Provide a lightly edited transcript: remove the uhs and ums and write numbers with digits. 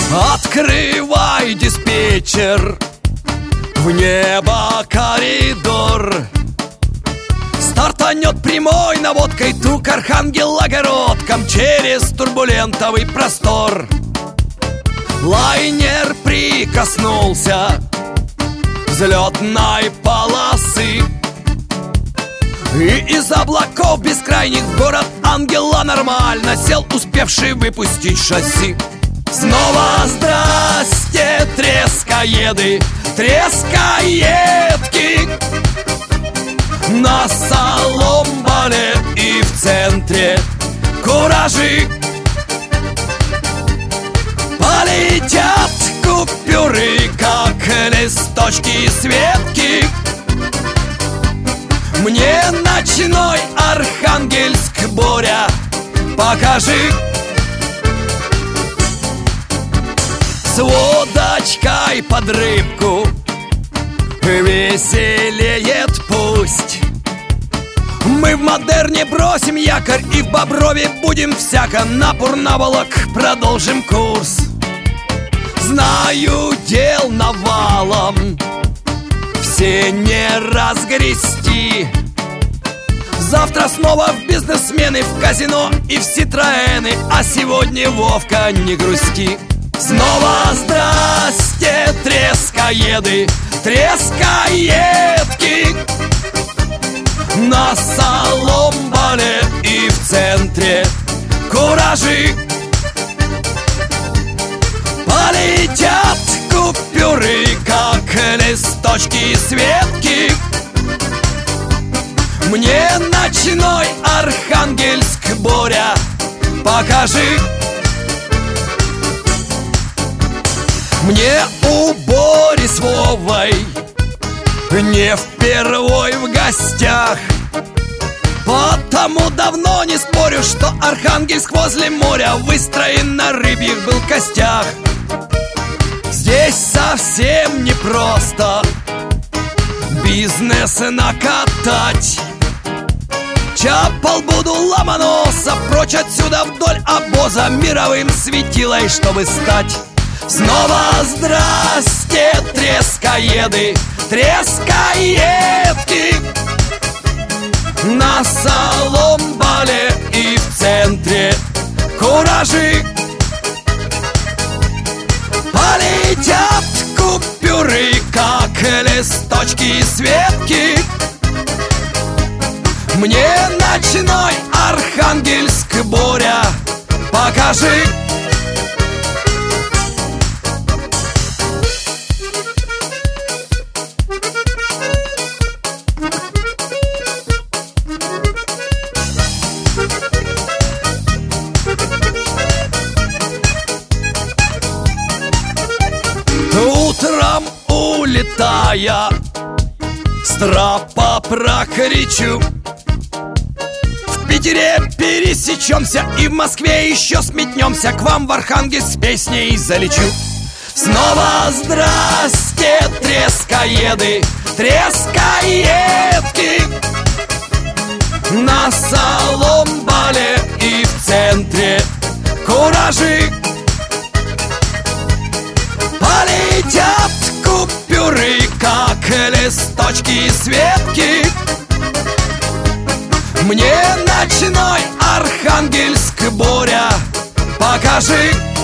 Открывай, диспетчер, в небо коридор. Стартанет прямой наводкой тук архангелогородком через турбулентовый простор. Лайнер прикоснулся взлетной полосы, и из облаков бескрайних в город ангела нормально сел успевший выпустить шасси. Снова здрасте, трескоеды, трескоедки. На Соломбале и в центре куражи. Полетят купюры, как листочки с ветки. Мне ночной Архангельск, Боря, покажи. С водочкой под рыбку веселеет пусть. Мы в модерне бросим якорь и в Боброве будем всяко на Пурнаволок продолжим курс. Знаю, дел навалом, все не разгрести. Завтра снова в бизнесмены, в казино и в Ситроэны. А сегодня, Вовка, не грусти. Снова здрасте, трескоеды, трескоедки. На Соломбале и в центре куражи. Полетят купюры, как листочки с ветки. Мне ночной Архангельск, Боря, покажи. Мне у Бори с Вовой не впервой в гостях, потому давно не спорю, что Архангельск возле моря выстроен на рыбьих был костях. Здесь совсем непросто бизнес накатать. Чапал буду Ломоноса прочь отсюда вдоль обоза мировым светилой, чтобы стать. Снова здрасте, трескоеды, трескоедки. На Соломбале и в центре куражи. Полетят купюры, как листочки с ветки. Мне ночной Архангельск, Боря, покажи. Утром улетая, с трапа прокричу: в Питере пересечемся и в Москве еще сметнемся. К вам в Архангельск с песней залечу. Снова здрасте, трескоеды, трескоедки. На Соломбале и в центре куражи. Полетят купюры, как листочки с ветки. Мне ночной Архангельск, Боря, покажи.